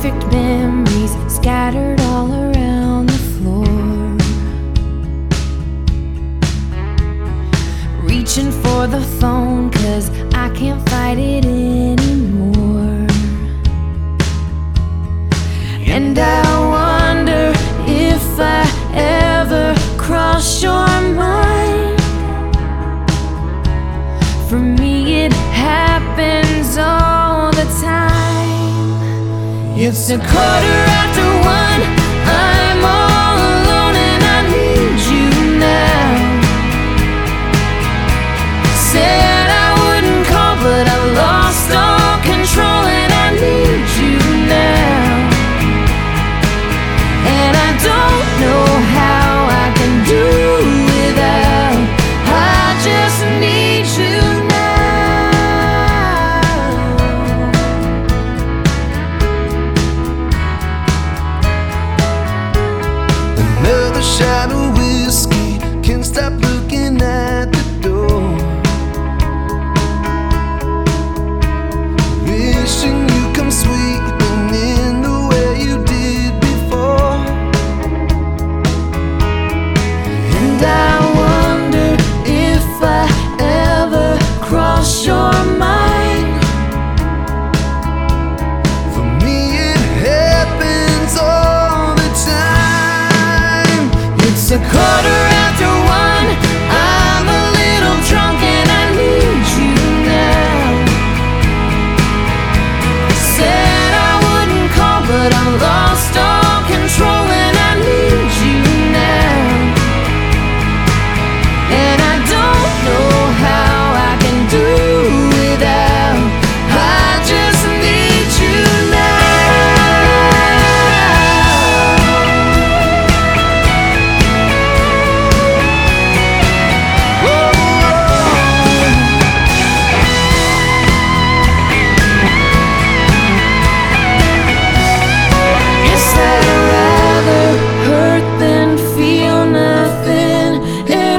Imperfect memories scattered all around the floor. Reaching for the phone 'cause I can't fight it anymore. And I wonder if I ever cross your mind. For me it happens all the time. It's 1:15. I'm all alone and I need you now. Said I wouldn't call, but I've lost all control and I need you now. And I don't know how I can do without. I just need you now. Another shot of whiskey, can't stop looking at the door. Wishing you come sweeping in the way you did before. And I wonder if I ever cross your mind. For me it happens all the time. It's 1:15. I'm a little drunk and I need you now. Said I wouldn't call, but I'm lost all control and I need you now. And I don't know how I can do without. I just need you Guess I'd rather hurt than feel nothing at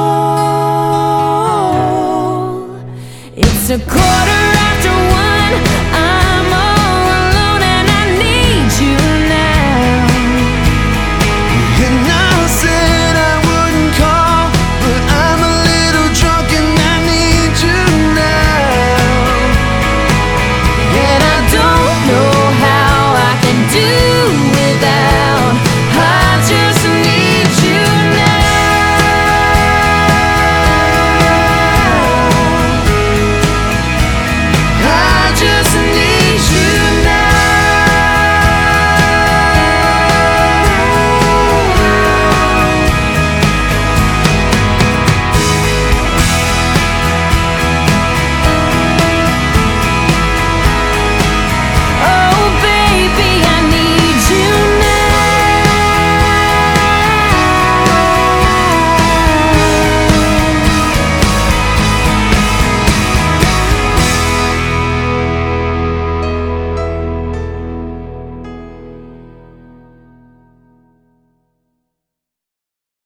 all. It's 1:15.